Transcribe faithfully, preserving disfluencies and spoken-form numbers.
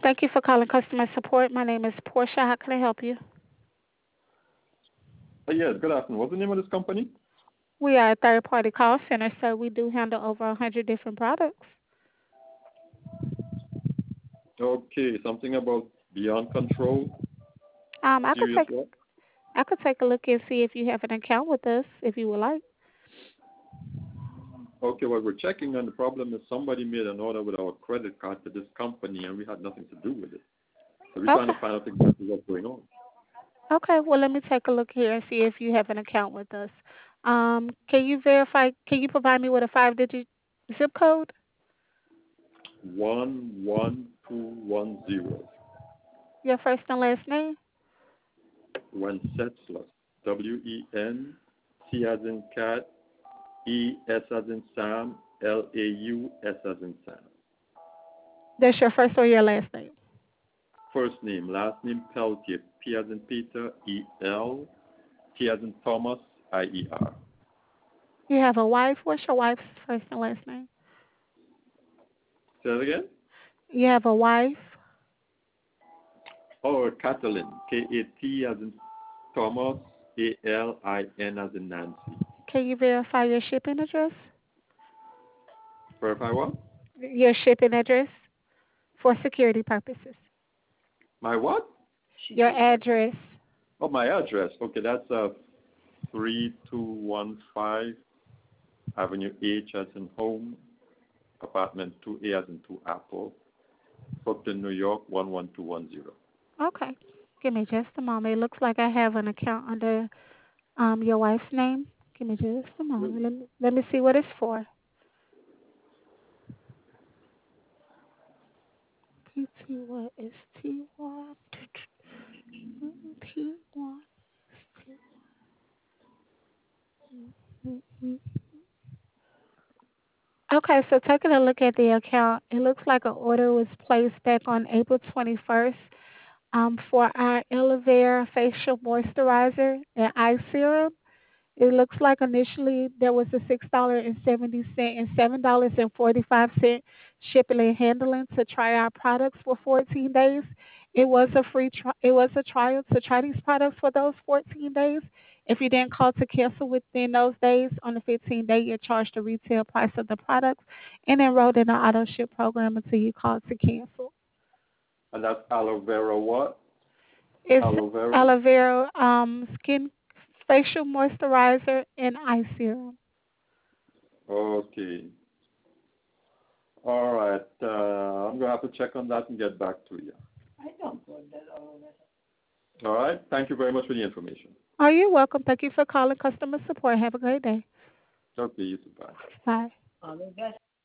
Thank you for calling customer support. My name is Portia. How can I help you? Uh, yes, good afternoon. What's the name of this company? We are a third party call center, so we do handle over a hundred different products. Okay, something about Beyond Control. Um, I could Serious take what? I could take a look and see if you have an account with us, if you would like. Okay, well, we're checking, and the problem is somebody made an order with our credit card to this company, and we had nothing to do with it. So we're trying Okay. to find out exactly what's going on. Okay. Well, let me take a look here and see if you have an account with us. Um, can you verify? Can you provide me with a five digit zip code? One one two one zero. Your first and last name? Wenceslas. W E N C as in cat, E S as in Sam, L A U S as in Sam. That's your first or your last name? First name, last name Peltier. P as in Peter, E L, T as in Thomas, I E R. You have a wife. What's your wife's first and last name? Say that again? You have a wife. Oh, Catalin. K A T as in Thomas, A L I N as in Nancy. Can you verify your shipping address? Verify what? Your shipping address for security purposes. My what? Your address. Oh, my address. Okay, that's uh, three two one five Avenue H as in home, apartment two A as in two Apple, Brooklyn, New York, one one two one zero. Okay. Give me just a moment. It looks like I have an account under um your wife's name. Give me just a moment. Really? Let me let me see what it's for. P T Y S T Y P Y S T Y. Okay, so taking a look at the account, it looks like an order was placed back on April twenty-first um, for our Aloe Vera facial moisturizer and eye serum. It looks like initially there was a six dollars and seventy cents and seven dollars and forty-five cents shipping and handling to try our products for fourteen days. It was a free tri- it was a trial to try these products for those fourteen days. If you didn't call to cancel within those days, on the fifteenth day, you're charged the retail price of the products and enrolled in the auto ship program until you call to cancel. And that's aloe vera what? It's Aloe vera? aloe vera um, skin facial moisturizer and eye serum. Okay. All right. Uh, I'm going to have to check on that and get back to you. All right. Thank you very much for the information. Oh, you're welcome. Thank you for calling customer support. Have a great day. Okay, you too. Bye. Bye.